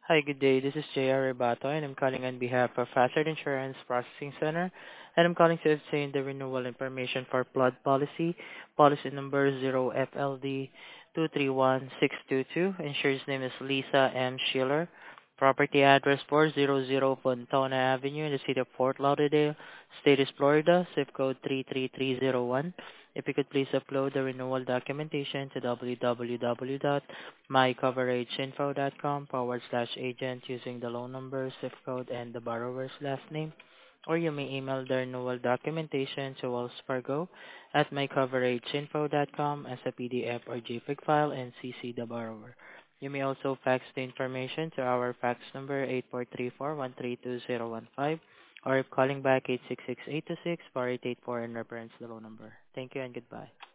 Hi, good day. This is J.R. Rebato, and I'm calling on behalf of Hazard Insurance Processing Center, and I'm calling to obtain the renewal information for flood policy, policy number 0FLD231622. Insurance name is Lisa M. Schiller. Property address 400 Fontana Avenue in the city of Fort Lauderdale, state is Florida, zip code 33301. If you could please upload the renewal documentation to www.mycoverageinfo.com/agent using the loan number, zip code, and the borrower's last name. Or you may email the renewal documentation to Wells Fargo at mycoverageinfo.com as a PDF or JPEG file and CC the borrower. You may also fax the information to our fax number 8434132015, or if calling back 866-826-4884 and reference the loan number. Thank you and goodbye.